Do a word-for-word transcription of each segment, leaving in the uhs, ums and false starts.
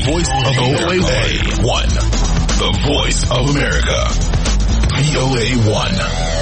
voice of V O A one. The voice of America. V O A one.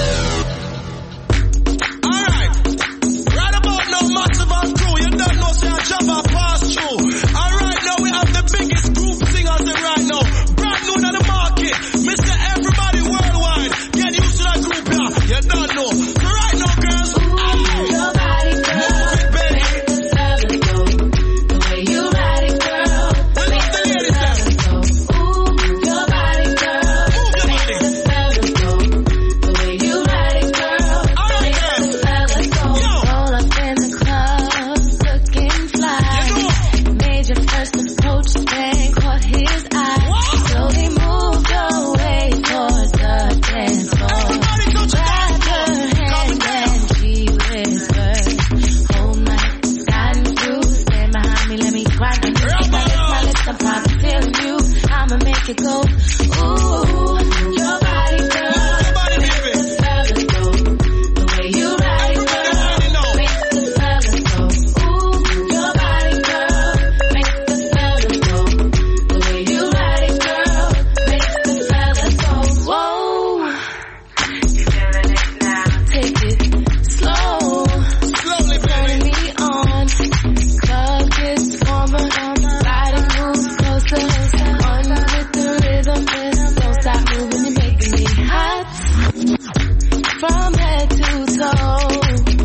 Alright. Right about now, massive and crew. You don't know, say I jump and pass through. Alright, now we have the biggest group singers in right now. Brand new on the market. Mister Everybody Worldwide. Get used to that group here. You don't know. So right now, girls. Ooh, your body, girl. Move it, baby. The way you ride it, girl. We love the ladies there. Ooh, your body, girl. Move your body. The way you ride it, girl. Alright, girl. Yo. Roll up in the club, looking fly. You know. Made your first approach, then caught his eye. What? Slowly moved your way towards the dance floor. Everybody go to Grabbed dance her floor. Calm hand it down. and she whispered, "Hold my sky and you stand behind me, let me grind on you. If I lift my lips, I'm probably feeling you. I'ma make it go. Ooh, your body, girl. Move your body, baby. Fellas go. The way you ride it, Everybody girl. want it now. Makes the fellas go. Ooh, your body, girl. Makes the fellas go. The way you ride it, girl. Makes the fellas go. Whoa. You feeling it now? Take it slow. Slowly, Turn baby. me on. Club gets warmer. Body moves closer. On with the rhythm. Don't stop moving, you're making me hot. From head to toe,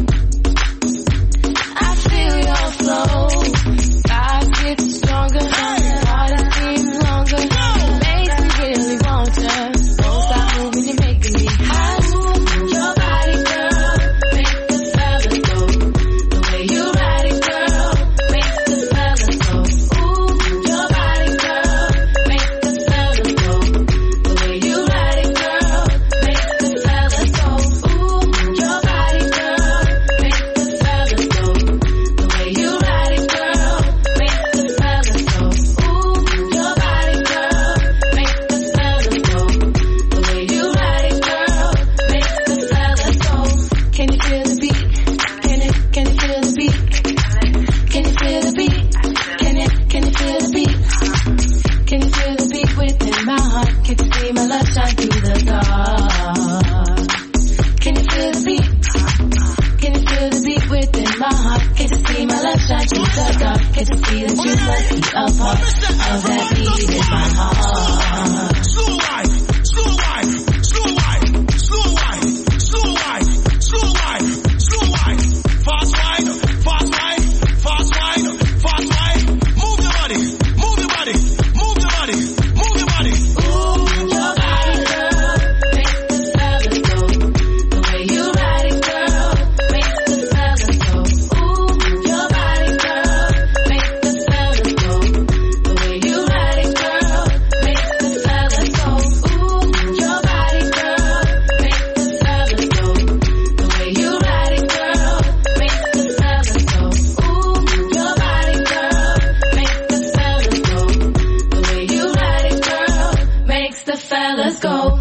I feel your flow. God gets stronger. Harder seems longer. Makes me really want you. Don't stop moving, you're making me hot. Your body, girl, makes the fellas go. The way you ride it, girl, makes the fellas go. Ooh, your body, girl, makes the fellas go. The way you ride it, girl, makes the fellas go. Ooh, your body, girl, makes the fellas go. The way you ride it, girl, makes the fellas go. Ooh, your body, girl, makes the fellas go. The way you ride it, girl, makes the fellas go. Can you feel the beat? Can it? Can you feel the beat? Can you feel the beat? Can it? Can you feel the beat? Can you feel the beat within my heart? Can you see my love shine through the dark? Can you feel the beat? Can you feel the beat within my heart? Can you see my love shine through the dark? Can you see that you must be a part of that beat in my heart? Slow wine, slow wine, slow wine, slow wine, slow wine, slow wine, slow wine. Fast wine, fast wine, fast wine, fast wine. Move your body, move your body, move your body, move your body. Ooh, your body, girl, makes the fellas go. The way you ride it, girl, makes the fellas go. Ooh, your body, girl, makes the fellas go. The way you ride it, girl, makes the fellas go. Ooh, your body, girl, makes the fellas go. The way you ride it, girl, makes the fellas go. Ooh, your body, girl, makes the fellas go. The way you ride it, girl, makes the fellas go.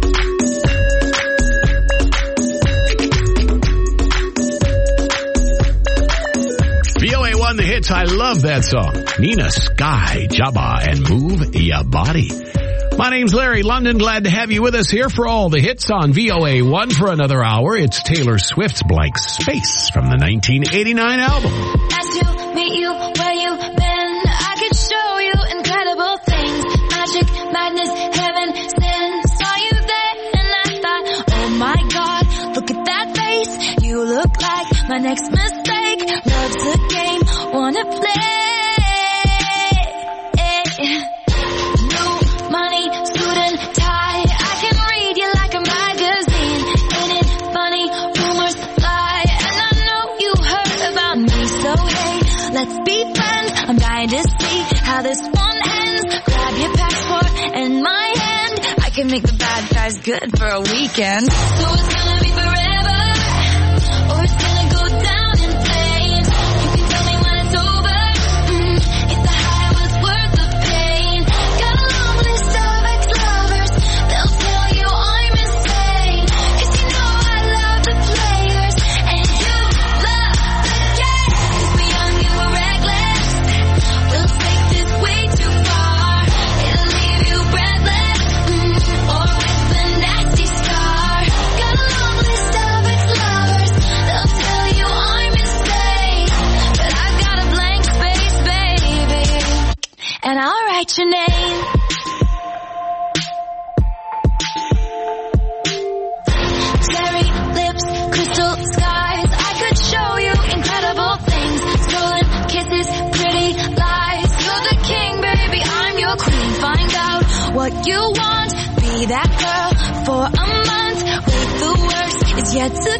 V O A one, the hits. I love that song. Nina Sky, Jabba, and Move Ya Body. My name's Larry London. Glad to have you with us here for all the hits on V O A one for another hour. It's Taylor Swift's Blank Space from the nineteen eighty-nine album. Nice to meet you, where you been? I could show you incredible things. Magic, madness, heaven, sin. Saw you there and I thought, oh my God, look at that face. You look like my next mistake. Love's a game, wanna play. New money, suit and tie. I can read you like a magazine. Ain't it funny? Rumors fly, and I know you heard about me. So hey, let's be friends. I'm dying to see how this one ends. Grab your passport and my hand. I can make the bad guys good for a weekend. So it's gonna be forever, or it's gonna go down in flames. You can tell me when it's over. Mm, if the high was worth the pain. Got a long list of ex-lovers. They'll tell you I'm insane. 'Cause you know I love the players and you love the game. 'Cause we're young and we're reckless. We'll take this way too far. and I'll write your name. Cherry lips, crystal skies, I could show you incredible things. Stolen kisses, pretty lies. You're the king, baby, I'm your queen. Find out what you want, be that girl for a month. Wait, the worst is yet to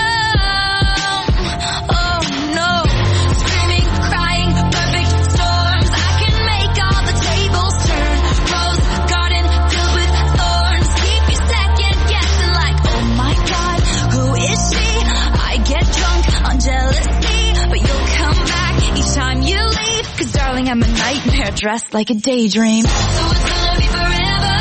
come. Oh no, screaming, crying, perfect storms. I can make all the tables turn. Rose garden filled with thorns. Keep you second guessing like, oh my god, who is she? I get drunk on jealousy, but you'll come back each time you leave. Cause darling, I'm a nightmare dressed like a daydream. So it's gonna be forever,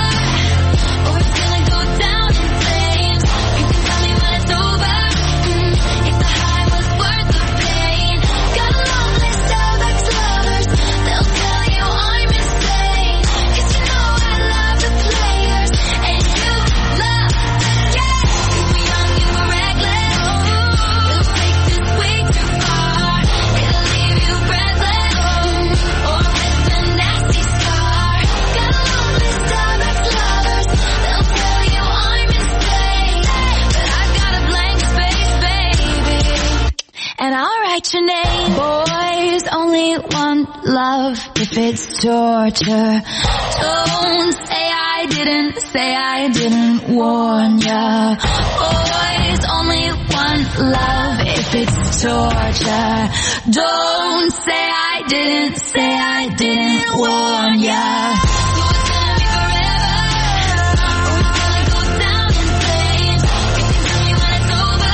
or it's gonna go down in flames. You can tell me when it's over, mm, if the high was worth the pain. Got a long list of ex-lovers, they'll tell you I'm insane. Cause you know I love the players, and you love the game. We're young and we're reckless, it'll take this way too far. It'll leave you breathless, mm, or with a nasty scar. Got a long list of ex-lovers, they'll tell you I'm insane. But I've got a blank space, baby, and I'll write your name. Boys only want love if it's torture. Don't say I didn't, say I didn't warn ya. Boys only want love if it's torture. Don't say I didn't, say I didn't warn ya. So it's gonna be forever, or it's gonna go down in flames. You can tell me when it's over,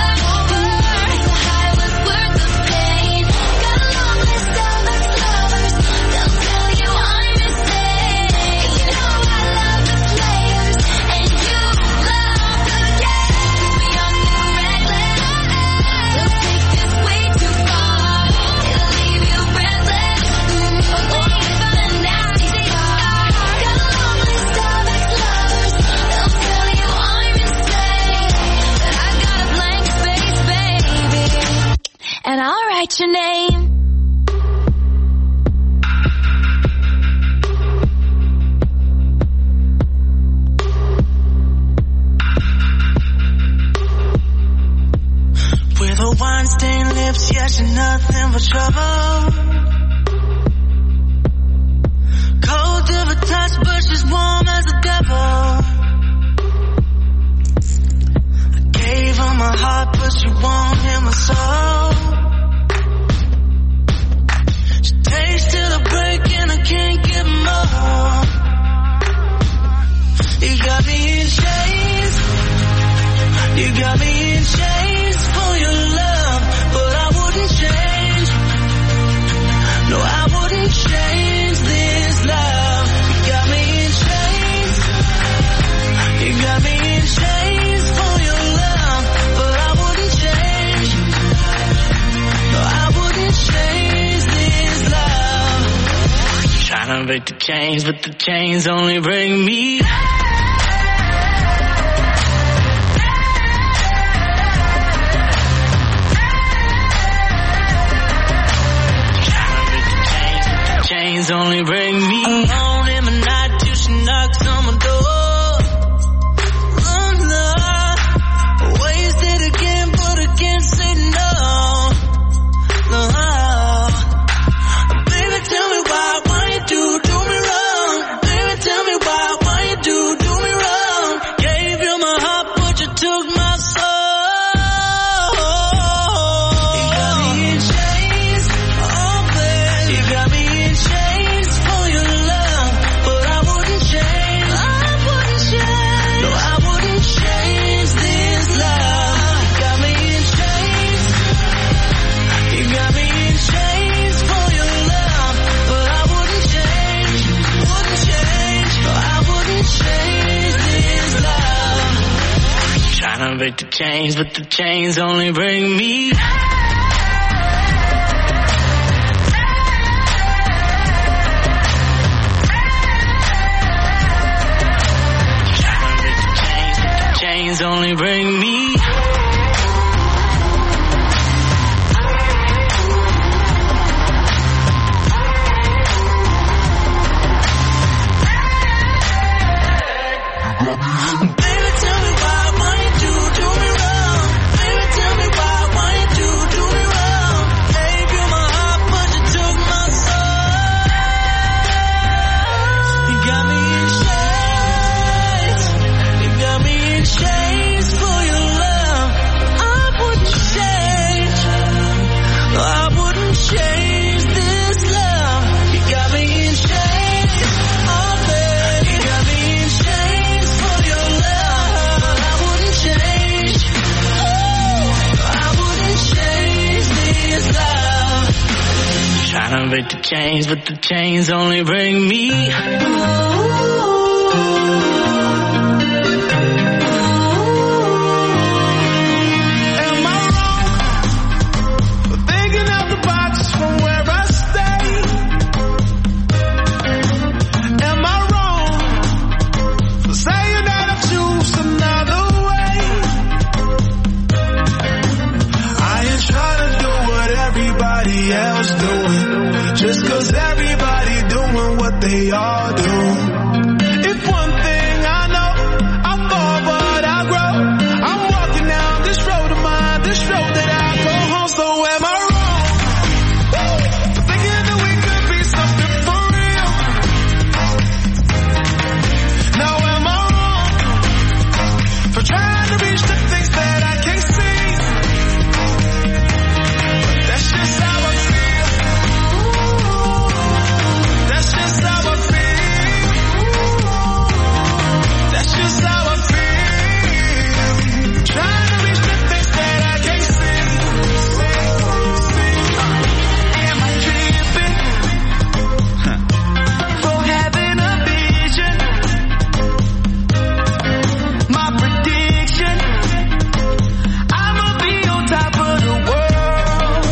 if the high was worth the pain. Got a long list of ex-lovers, they'll tell you I'm insane. You know I love the players, and you love the game. We're young and we're reckless, they'll take this way too far. It'll leave you breathless, mm, or with a nasty scar. Got a long list of ex-lovers, they'll tell you I'm insane. But I've got a blank space, baby, and I'll write your name. With her wine-stained lips, yeah, she's nothing but trouble. Cold to the touch, but she's warm as a devil. I gave her my heart, but she won't hear my soul. She takes till the break and I can't get more. You got me in chains, you got me in chains for your love, but I wouldn't change. No, I wouldn't change this love. You got me in chains, you got me in chains for your love, but I wouldn't change. No, I wouldn't change this love. Trying to break the chains, but the chains only break me. Chains only bring me alone in the night till she knocks on my door. Oh no, wasted again, but I can't say no. No, baby, tell me why, why you do do me wrong? Baby, tell me why, why you do do me wrong? Gave you my heart, but you took my soul. You got me in chains, oh baby, you got me in chains for your love, but I wouldn't change. I wouldn't change. No, I wouldn't change this love. You got me in chains. You got me in chains for your love, but I wouldn't change. Wouldn't change. No, I wouldn't change this love. Trying to break the chains, but the chains only bring me. Chains only bring me. change, but the chains only bring me. Just cause everybody doing what they all do. If one thing I know, I fall but I grow. I'm walking down this road of mine, this road that I go home. So am I wrong for thinking that we could be something for real? Now am I wrong for trying to reach the things that I can't see? That's just how I feel. That's just how I feel. That's just how I feel. Trying to reach the things that I can't see. Am I tripping for having a vision? My prediction, I'ma be on top of the world.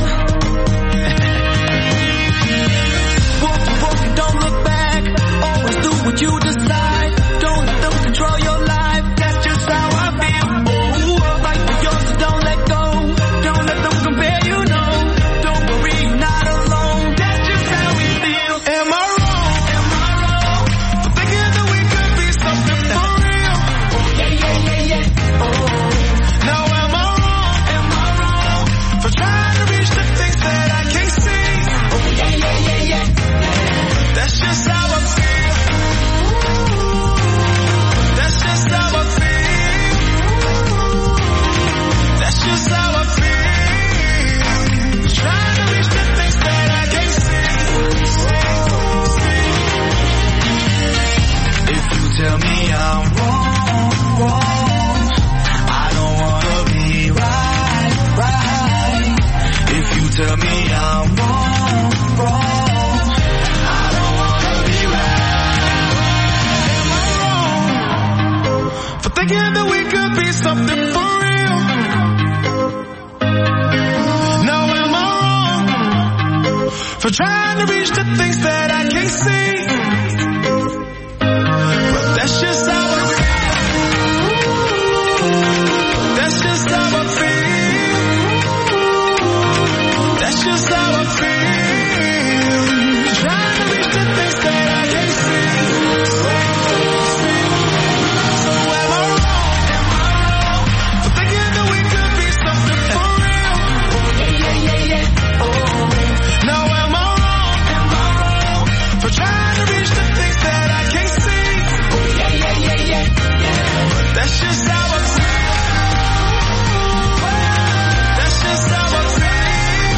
Walk, walk, don't look back. Always do what you decide. Don't let them control your life. That's just how I feel. Oh, fight for yours, so don't let go. Don't let them compare you, no. Don't worry, you're not alone. That's just how we feel. Am I wrong? Am I wrong for thinking that we could be something for real? Yeah, yeah, yeah, yeah. Oh. Now am I wrong? Am I wrong for trying to reach the things that I can't see? Oh, yeah, yeah, yeah, yeah. That's just how I feel. That's just how I feel. That's just how I feel. Trying to reach the things that I can't see. If you tell me I'm wrong, wrong, I don't wanna be right, right. If you tell me I'm wrong, wrong, I don't wanna be right. Am I wrong for thinking that we could be something for real? Now am I wrong for trying to reach the things that I can't see? But that's just how I feel. That's just how I feel. That's just how I feel. Trying to reach the things that I can't see. So am I wrong? Am I wrong for thinking that we could be something for real? Yeah, yeah, yeah, yeah. Oh. Now am I wrong? Am I wrong for trying to reach the things that I can't see? Oh, yeah, yeah, yeah, yeah, yeah. But that's just how I feel. That's just how I feel.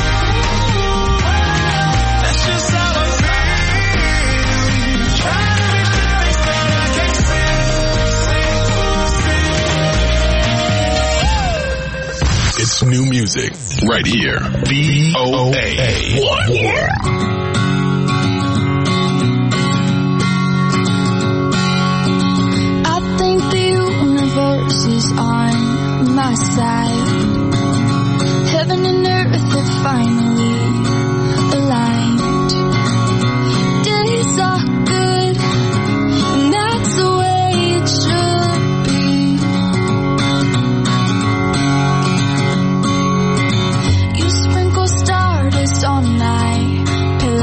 That's just how I feel. Trying to reach the things that I can't see. It's new music right here. V O A one. I think the universe is on my side. Heaven and earth have finally aligned. Days are good, and that's the way it should be. You sprinkle stardust on my pillow.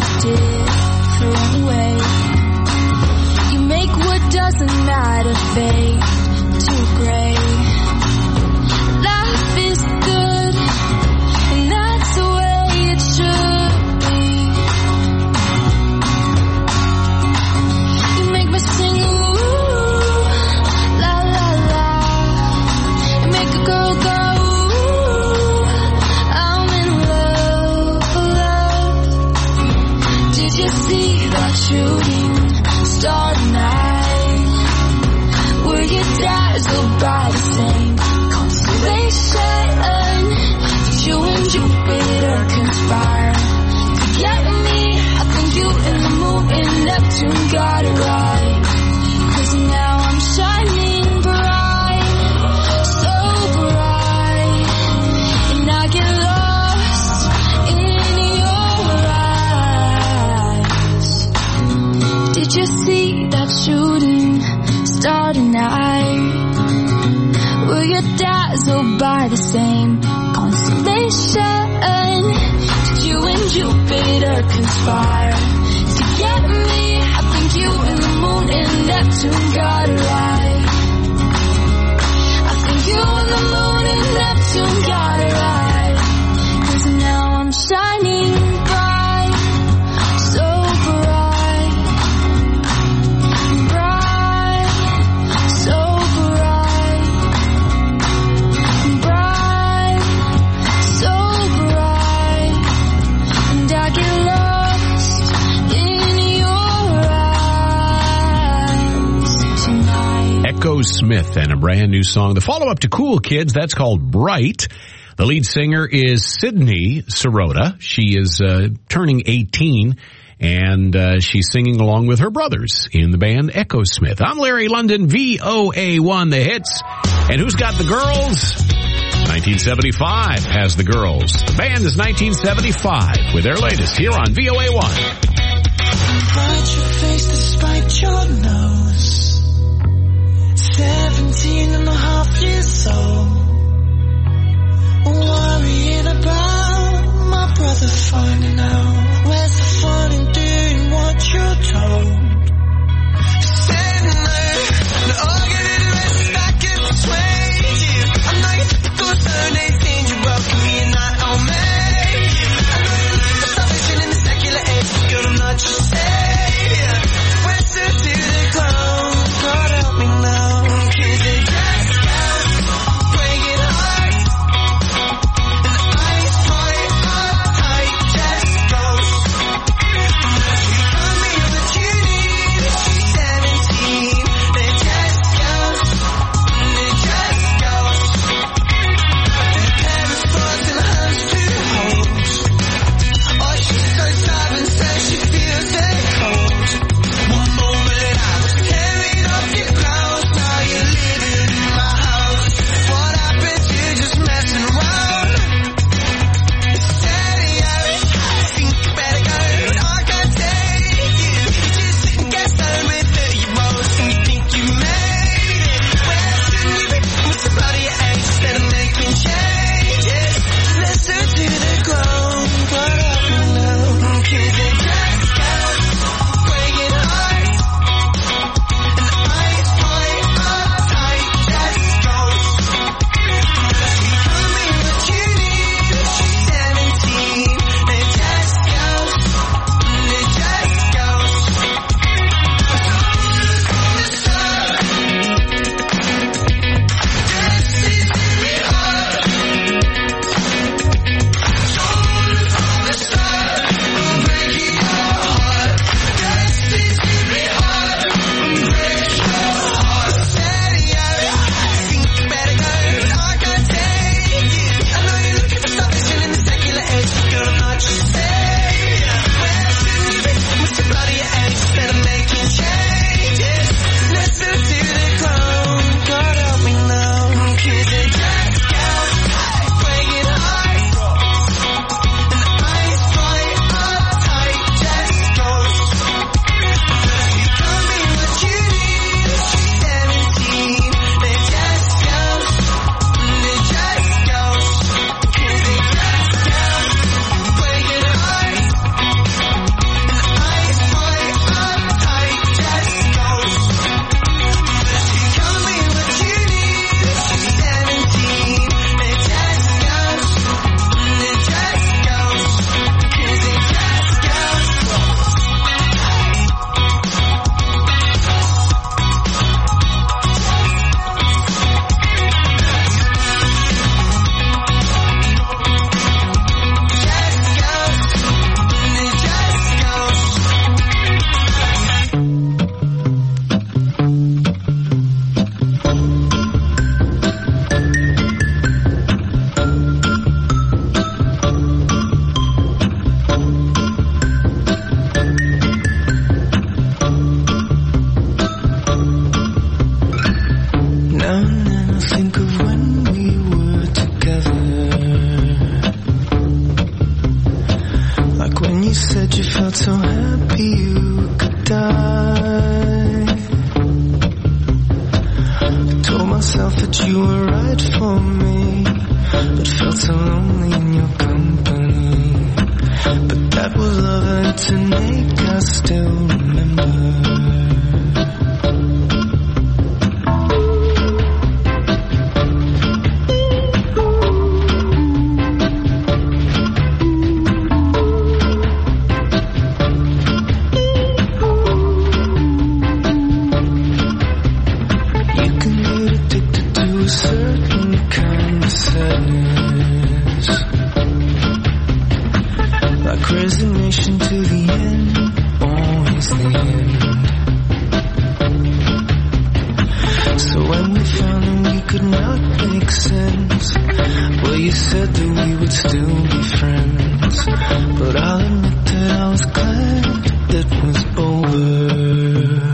different way. You make what doesn't matter fade to gray. Life is good, and that's the way it should be. You make me sing ooh, la la la. You make a girl go ooh, I'm in love, love. Did you see that shooting star tonight? Were you dazzled by the same constellation? Did you and Jupiter conspire to get me? I think you and the moon and Neptune got it right. 'Cause now I'm shining bright, so bright, and I get lost in your eyes. Did you see that shooting star tonight? Were you dazzled by the same constellation? Did you and Jupiter conspire to get me? I think you and the moon and Neptune got it right. I think you and the moon and Neptune got it right. 'Cause now I'm shining bright, so bright, bright, so bright, bright, so bright, and I get lost in your eyes tonight. Echo Smith and a brand new song. The follow-up to Cool Kids, that's called Bright. The lead singer is Sydney Sirota. She is uh, turning eighteen, and uh, she's singing along with her brothers in the band Echo Smith. I'm Larry London, V O A one, the hits. And who's got the girls? nineteen seventy-five has the girls. The band is nineteen seventy-five with their latest here on V O A one. Hide your face despite your nose. Seventeen and a half years old. Worrying about my brother finding out. Where's the fun in doing what you're told? Standing there, and all get it rest back in between you. I'm not your typical turn eighteen, you welcome me and I owe me. I know you look for salvation in the secular age, girl, I'm not your savior. Where's the to the clone? God help me now, 'cause they just can't break it apart. And the ice white, uptight chest goes said you felt so happy you could die. I told myself that you were right for me, but felt so lonely in your company. But that was love and it's innate, I still remember. Resignation to the end, always the end. So when we found that we could not make sense, well, you said that we would still be friends. But I'll admit that I was glad that was over.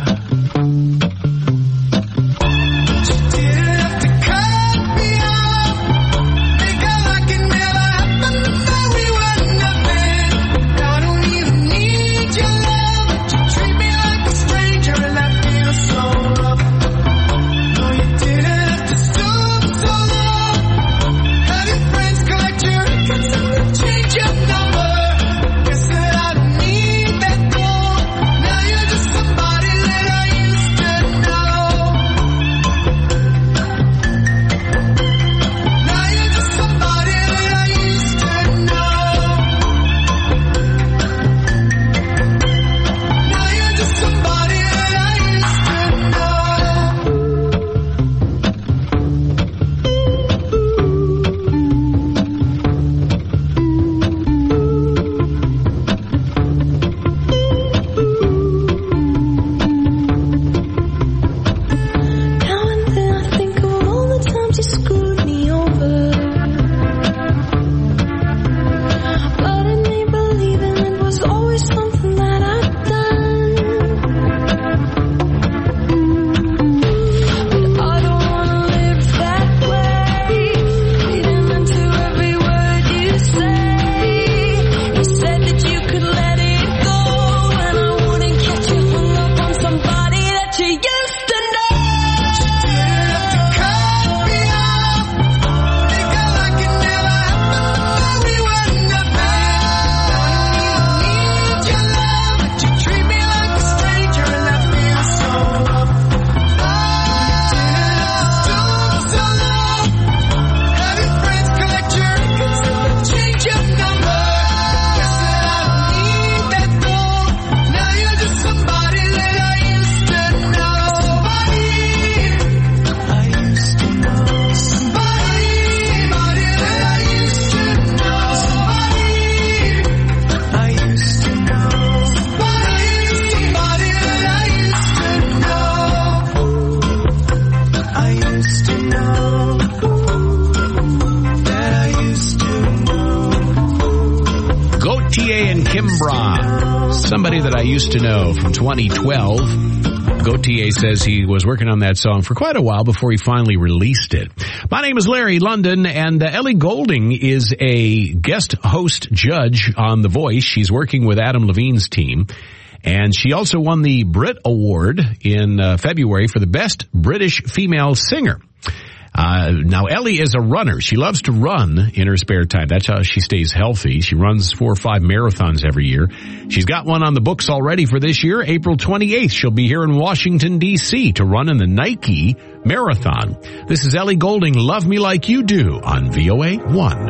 Somebody that I used to know from twenty twelve. Gautier says he was working on that song for quite a while before he finally released it. My name is Larry London, and uh, Ellie Goulding is a guest host judge on The Voice. She's working with Adam Levine's team, and she also won the Brit Award in uh, February for the Best British Female Singer. Uh, now Ellie is a runner. She loves to run in her spare time. That's how she stays healthy. She runs four or five marathons every year. She's got one on the books already for this year. April twenty-eighth, she'll be here in Washington, D C to run in the Nike Marathon. This is Ellie Goulding, Love Me Like You Do on V O A one.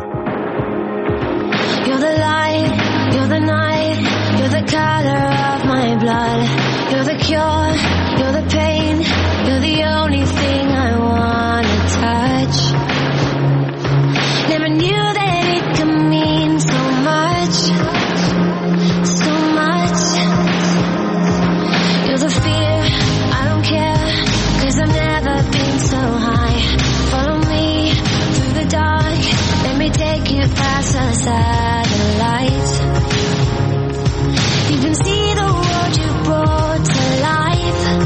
You're the light, you're the night, you're the color of my blood. You're the cure, you're the pain, you're the only thing I want to touch. Never knew that it could mean so much, so much. You're the fear, I don't care, 'cause I've never been so high. Follow me through the dark, let me take you past the satellite. You can see the world you brought to life.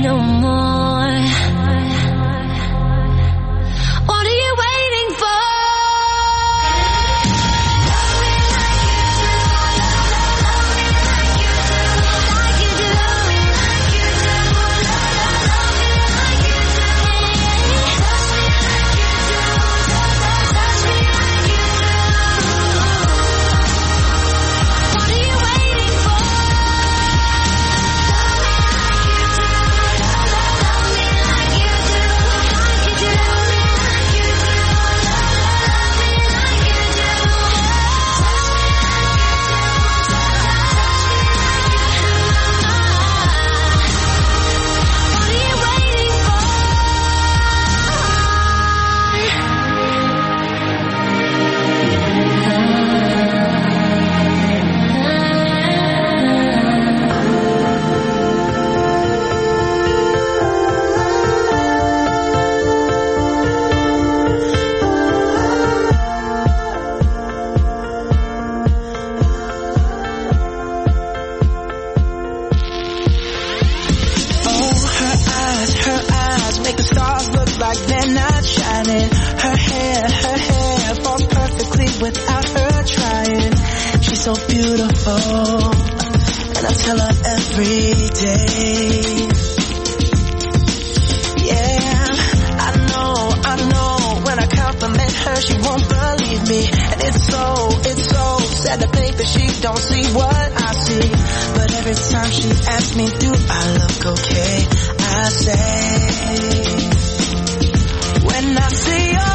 no more. What are you waiting for? Without her trying, she's so beautiful, and I tell her every day. Yeah, I know, I know, when I compliment her, she won't believe me, and it's so, it's so sad to think that she don't see what I see. But every time she asks me, do I look okay, I say, when I see your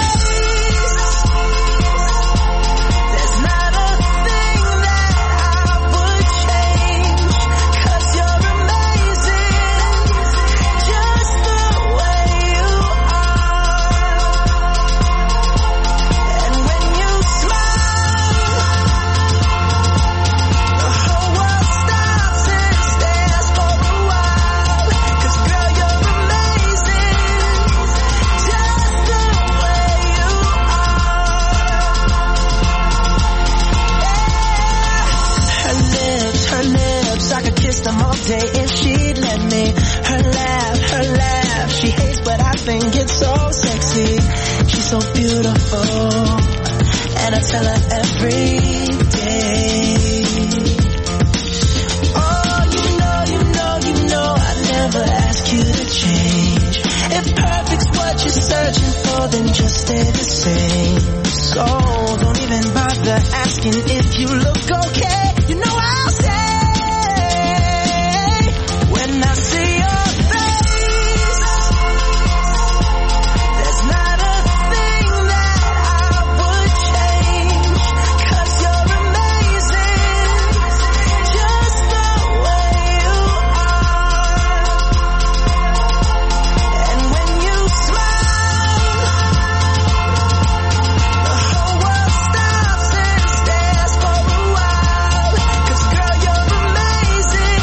if she'd let me. Her laugh, her laugh, she hates but I think it's so sexy. She's so beautiful, and I tell her every day. Oh, you know, you know, you know I never ask you to change. If perfect's what you're searching for, then just stay the same. So don't even bother asking if you look okay. You know I'll say, when I see your face, there's not a thing that I would change, 'cause you're amazing, just the way you are. And when you smile, the whole world stops and stares for a while, 'cause girl, you're amazing.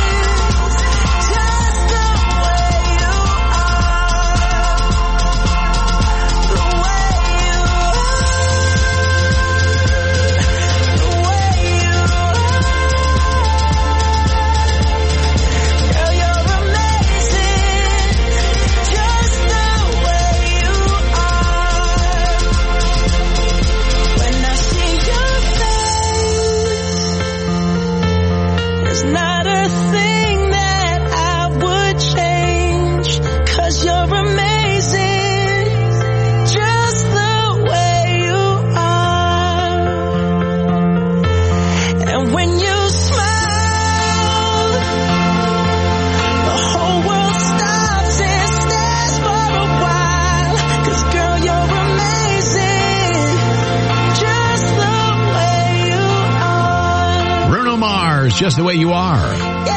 Just the way you are.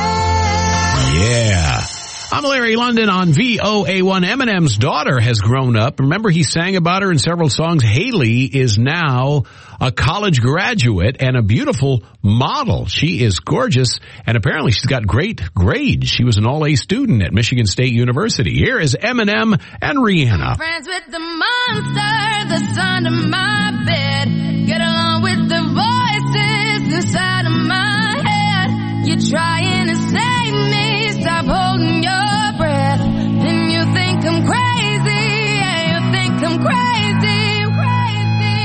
Yeah. I'm Larry London on V O A one. Eminem's daughter has grown up. Remember, he sang about her in several songs. Haley is now a college graduate and a beautiful model. She is gorgeous, and apparently she's got great grades. She was an all-A student at Michigan State University. Here is Eminem and Rihanna. Friends with the monster that's under my bed. Get along with the voices inside of my head. You're trying to save me, stop holding your breath.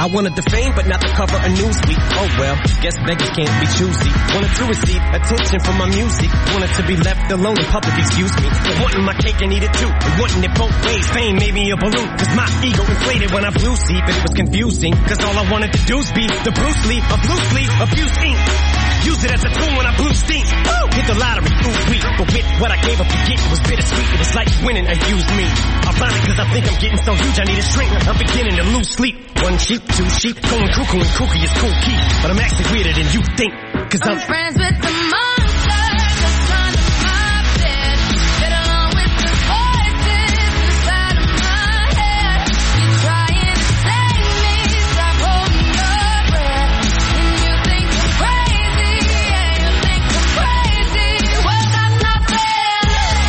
I wanted the fame, but not the cover of Newsweek. Oh well, guess beggars can't be choosy. Wanted to receive attention from my music. Wanted to be left alone in public, excuse me. But wanting my cake and eat it too. And wanting it both ways. Fame made me a balloon. Cause my ego inflated when I blew sleep. It was confusing. Cause all I wanted to do was be the Bruce Lee of loosely abused ink. Use it as a tool when I blew steam. Woo! Hit the lottery, ooh wee. But with what I gave up to get, it was bittersweet. It was like winning a used me. Ironic cause I think I'm getting so huge I need a shrink. I'm beginning to lose sleep. One sheep, two sheep, going cuckoo and kooky is cool key. But I'm actually weirder than you think. Cause I'm, I'm friends with the monster that's under my bed. Get along with the voices inside of my head. You're trying to save me, stop holding your breath. And you think I'm crazy, yeah, you think I'm crazy. Well, that's not fair.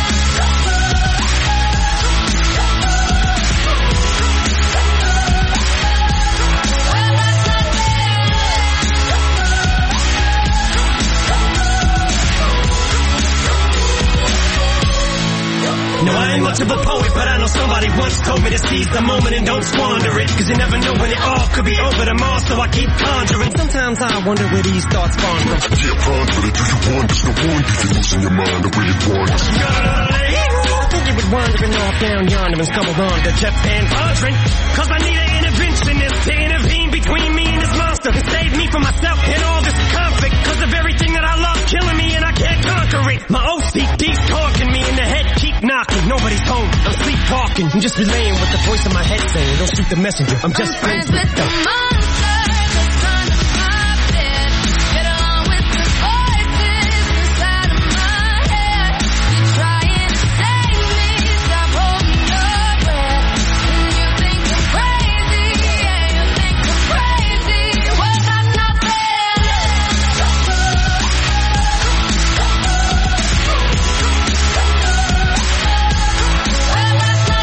Well, that's not fair. no, I ain't much of a poet, but I know somebody once told me to seize the moment and don't squander it. Cause you never know when it all could be over tomorrow, so I keep conjuring. Sometimes I wonder where these thoughts spawn from. Yeah, ponder it. Do you wonder? No wonder you're losing your mind the way it wanders. I think you would wandering off down yonder and stumbled on to Jeff Van Vondren. Cause I need an interventionist to intervene between me and this monster and save me from myself and all this conflict. Cause of everything that I love killing me and I can't conquer it. My O C D's talking me in the head, keep knocking. Nobody's home, I'm sleepwalking. I'm just relaying what the voice in my head saying. Don't shoot the messenger, I'm just I'm friends with the monster that's under my bed. Get along with the voices inside of my head. You're trying to save me, stop holding your breath. And you think I'm crazy, yeah, you think I'm crazy. Well, that's not fair. Well, that's not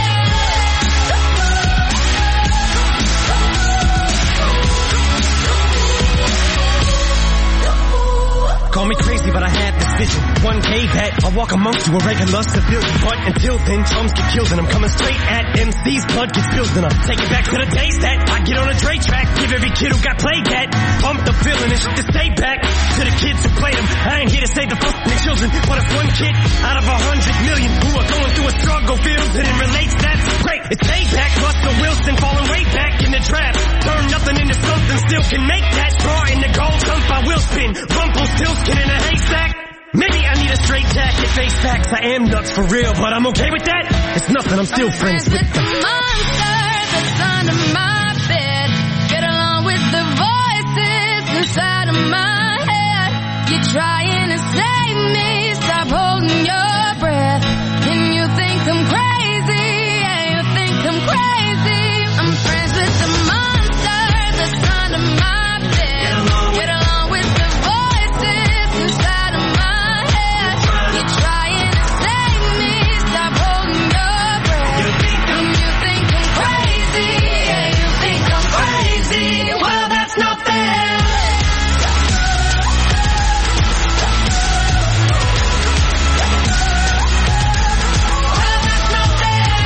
Call me crazy, but I had this vision. One day that I'll walk amongst you, a regular civilian. But until then, chums get killed and I'm coming straight at M C's. Blood gets spilled and I'll take it back to the days that I get on a Dre track. Give every kid who got played that. Bump the feeling and shit to stay back. To the kids who played them, I ain't here to save the fucking children. But if one kid out of a hundred million who are going through a struggle feels it and relates, that's great. It's payback. Russell Wilson falling way back in the draft. Turn nothing into something, still can make that. Draw in the gold, dump I will spin. Rumpelstiltskin in a haystack. Maybe I need a straight jacket, face facts. I am nuts for real, but I'm okay with that. It's nothing, I'm still I'm friends friends with with the monster that's under my bed. Get along with the voices inside of my head. You're trying to save me, stop holding your breath. And you think I'm crazy, yeah, you think I'm crazy. I'm friends with the monster that's under my bed. Get along with the voices inside of my head. You're trying to save me, stop holding your breath. And you think I'm crazy, yeah, you think I'm crazy. Well, that's not fair. Well, that's not fair.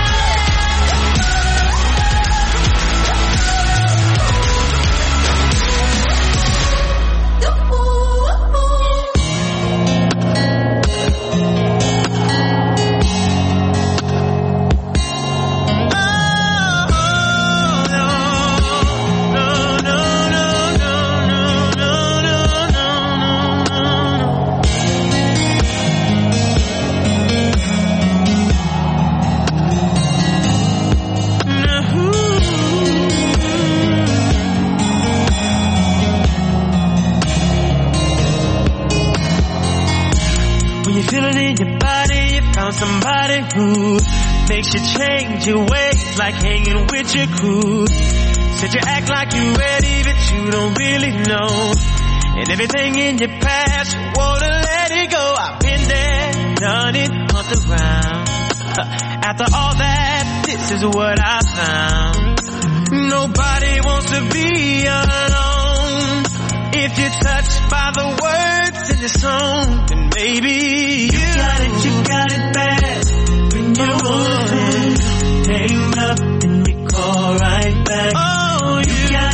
When you feel it in your body, you found somebody who makes you change your ways, like hanging with your crew. Said you act like you're ready, but you don't really know. And everything in your past, you wanna let it go. I've been there, done it, humped around. After all that, this is what I found. Nobody wants to be alone. If you're touched by the words in the song, then maybe you, you got it, you got it bad. When you're on, hang up and you call right back. Oh, you got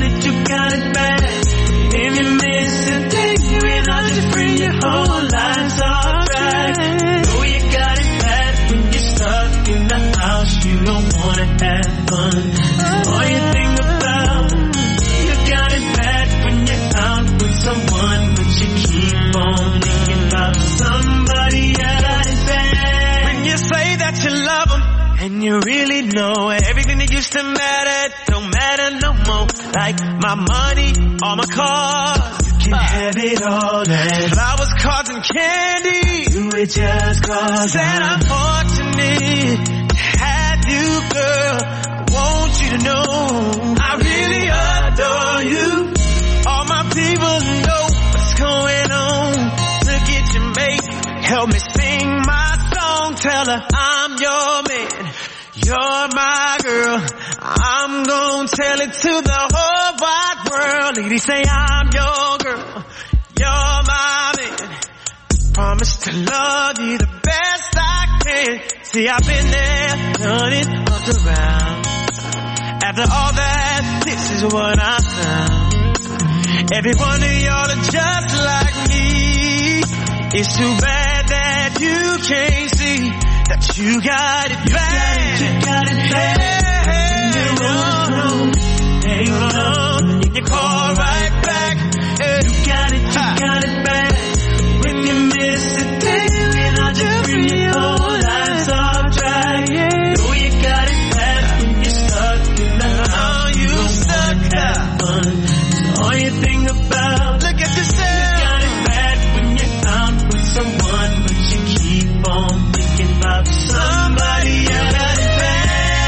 And you really know everything that used to matter don't matter no more. Like my money, all my cars, you can have it all. And flowers, cards, and candy, you were just cause. Said I'm fortunate to have you, girl. I want you to know I really adore you. All my people know what's going on. Look at your mate, help me sing my song. Tell her I'm your man, you're my girl. I'm gonna tell it to the whole wide world. Lady, say I'm your girl, you're my man. Promise to love you the best I can. See, I've been there, done it, looked around. After all that, this is what I found. Every one of y'all are just like me. It's too bad that you can't see that you got it bad. You got it bad. Hey, hey, hang on, you can call right back. Hey. You got it, you got it bad. When you miss a day, then I'll just bring your whole life off track. Know you got it bad when you're stuck in the house. You stuck that fun. So all you think about, look at yourself. You got it bad when you're out with someone, but you keep on thinking about somebody else. Got it bad.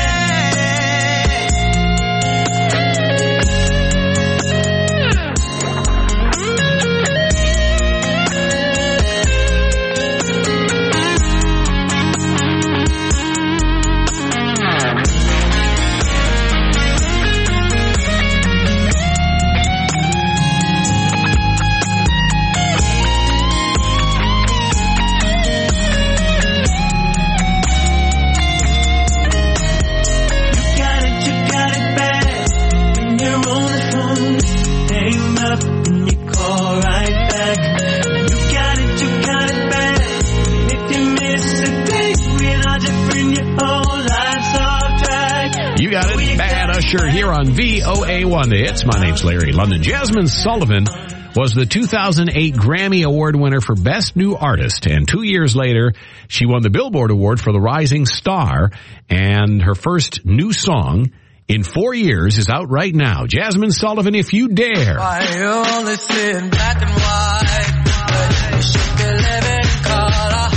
You got it bad, Usher, here on V O A one, the hits. My name's Larry London. Jasmine Sullivan was the two thousand eight Grammy Award winner for Best New Artist, and two years later, she won the Billboard Award for the Rising Star, and her first new song in four years is out right now. Jasmine Sullivan, If You Dare. Why you only see in black and white, but you should be living in color.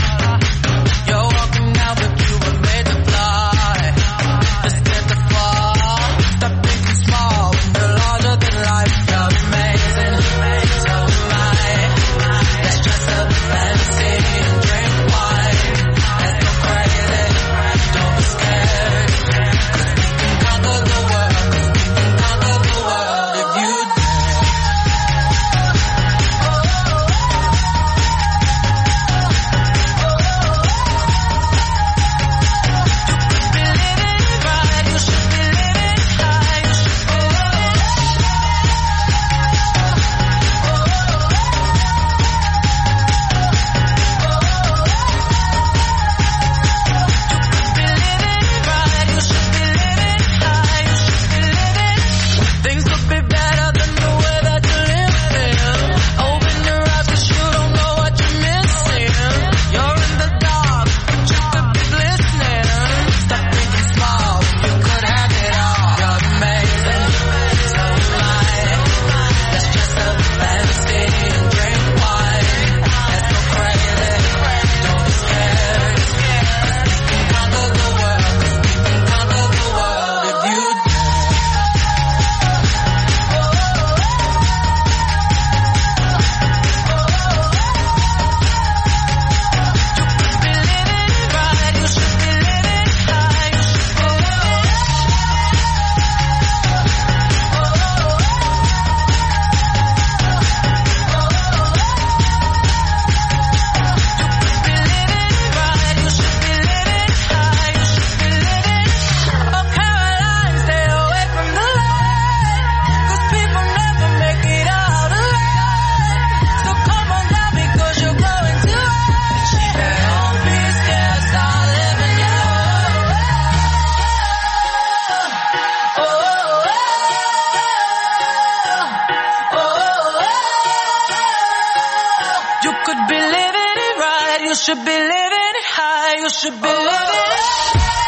You're walking out, but you were made to fly. Just get the fall. Stop thinking small when you're larger than life. You're amazing, so am I. Let's dress up fancy and drink wine. Let's go crazy, don't be scared. 'Cause we can conquer the world, 'cause we can conquer the world if you should be living it high, you should be living it.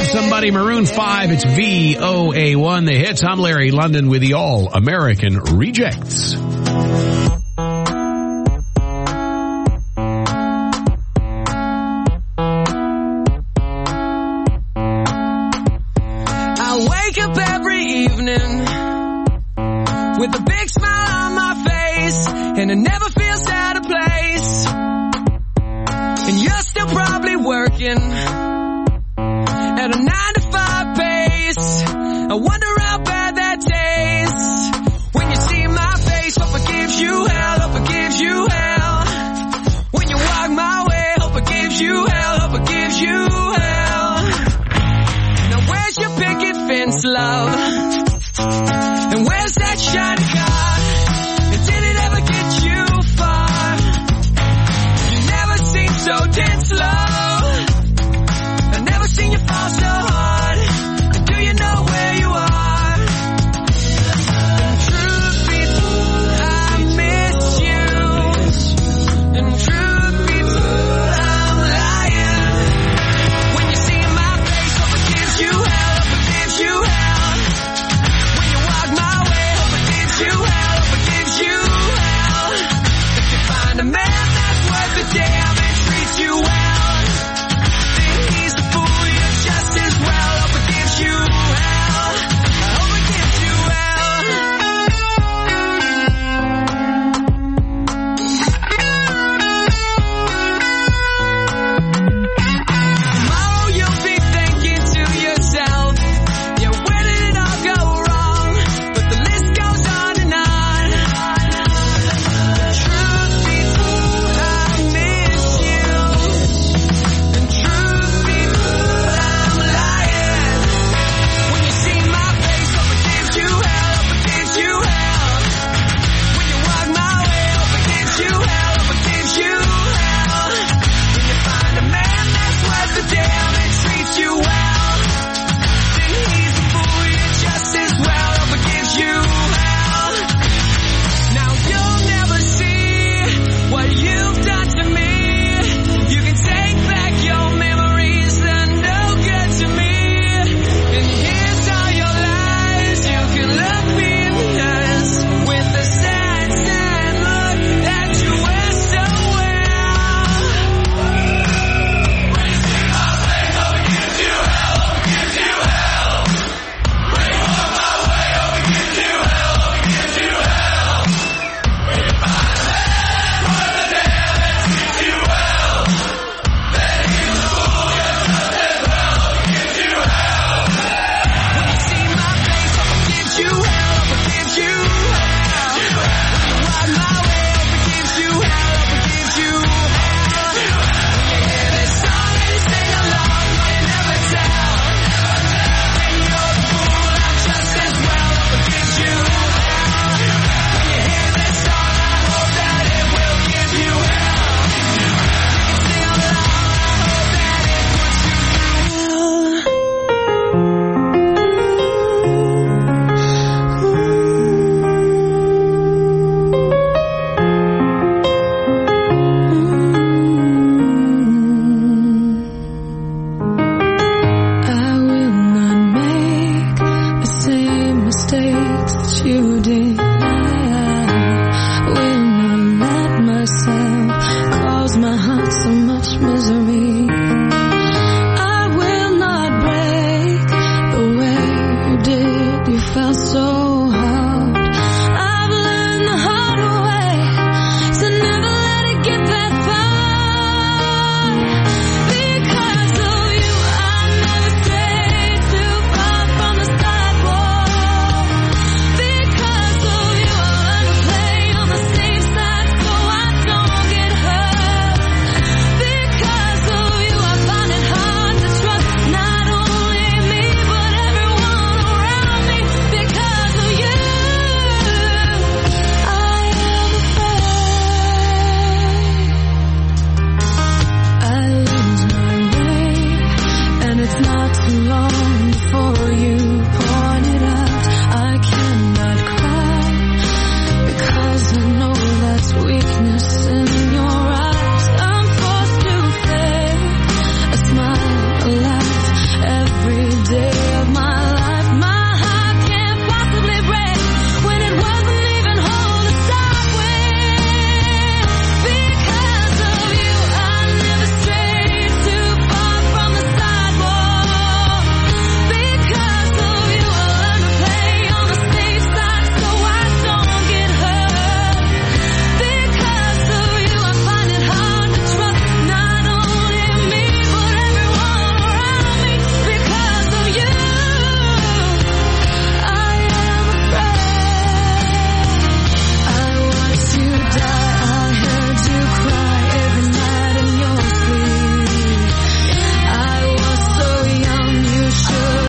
somebody. Maroon five. It's V O A one, the hits. I'm Larry London with the All-American Rejects. I wake up every evening with a big smile on my face, and I never feel out of place. And you're still probably working at a nine to five pace. I wonder how bad that tastes when you see my face. Hope it gives you hell, hope it gives you hell. When you walk my way, hope it gives you hell, hope it gives you hell. Now where's your picket fence, love? And where's that shiny car?